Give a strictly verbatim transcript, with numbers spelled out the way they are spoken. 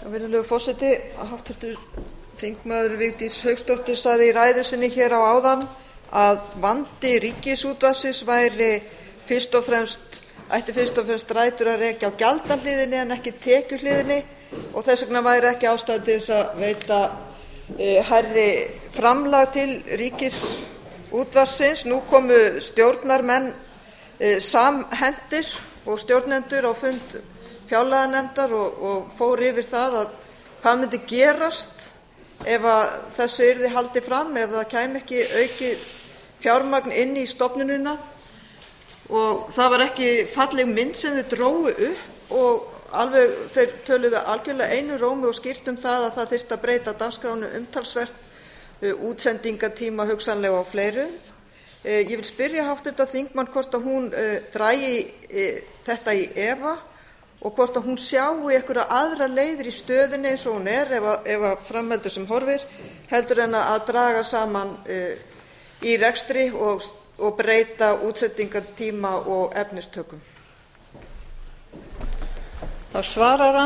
Virðulegur forseti. Háttvirtur þingmaður Vigdís Hauksdóttir sagði í ræðu sinni hér á áðan að vandi Ríkisútvarpsins væri fyrst og fremst ætti fyrst og fremst rætur að rekja á gjaldahliðinni en ekki tekjuhliðinni og þess vegna væri ekki ástæða til þess að veita hærri framlag til Ríkisútvarpsins. Nú komu stjórnarmenn samhentir og stjórnendur á fund fjárlaganefndar og, og fór yfir það að hvað myndi gerast ef að þessu yrði haldið fram, ef það kæmi ekki aukið fjármagn inn í stofnunina og það var ekki falleg mynd sem þau drógu upp og alveg þeir töluðu algjörlega einu rómi og skýrt um það að það þyrfti að breyta dagskránu umtalsvert, útsendingatíma hugsanlega og fleiru. Ég vil spyrja háttvirta þingmann hvort að hún dragi þetta í efa og hvort að hún sjái einhverjar aðrar leiðir í stöðunni eins og hún er ef að, ef að fram heldur sem horfir heldur en að draga saman uh, í rekstri og, og breyta útsendingartíma og efnistökum. Þá svarar